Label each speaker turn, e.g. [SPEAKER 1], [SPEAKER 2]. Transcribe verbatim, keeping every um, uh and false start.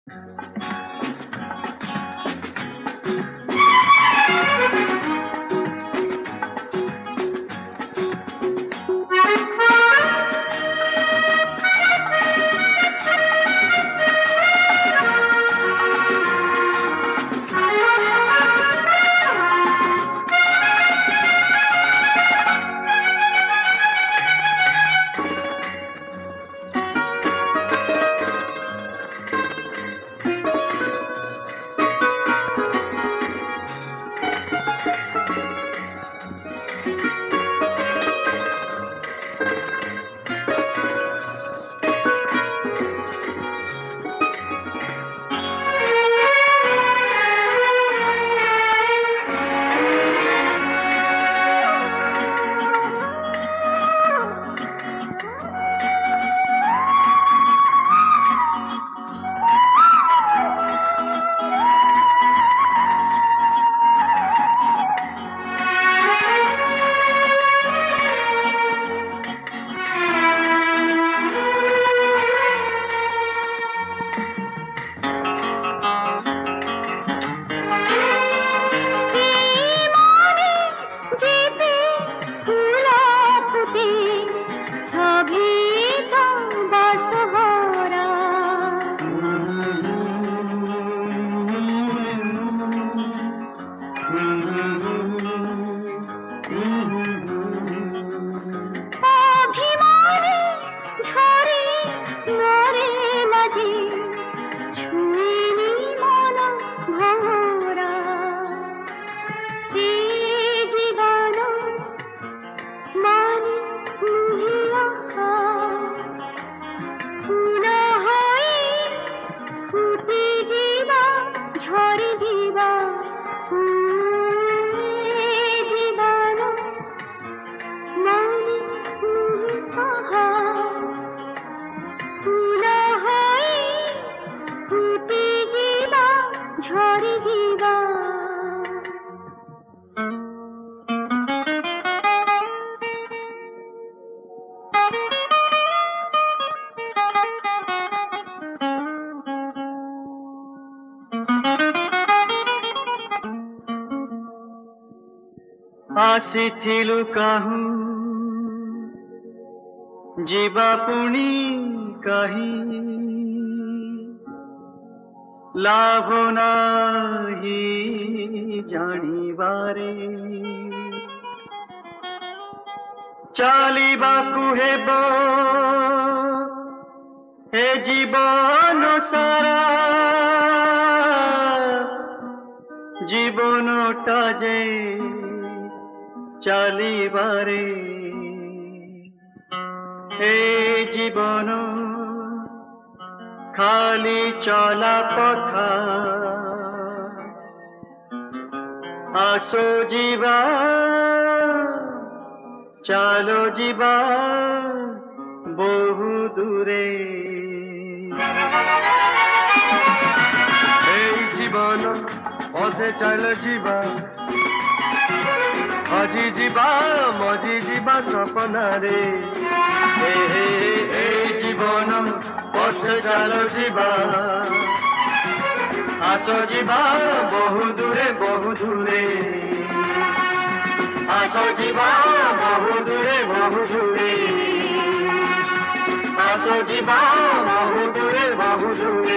[SPEAKER 1] ଆସିଥିଲୁ କାହୁଁ ଯିବା ପୁଣି କାହିଁ ଲାଭ ନାହିଁ ଜାଣିବାରେ ଚାଲିବାକୁ ହେବ ଏ ଜୀବନ ସାରା ଜୀବନଟା ଯେ ଚାଲିବାରେ ଏ ଜୀବନ ଖାଲି ଚଲା ପଥା ଆସୋ ଯିବା ଚାଲୋ ଯିବା ବହୁ ଦୂରେ এই জীবন পথে চাল ଯିବା আজি ଯିବା ମଜି ଯିବା ସପନାରେ এই জীবন পথে চাল ଯିବା আস ଯିବା বহু দূরে বহু দূরে আস ଯିବା বহু দূরে বহু দূরে আস ଯିবা বহু দূরে বহু দূরে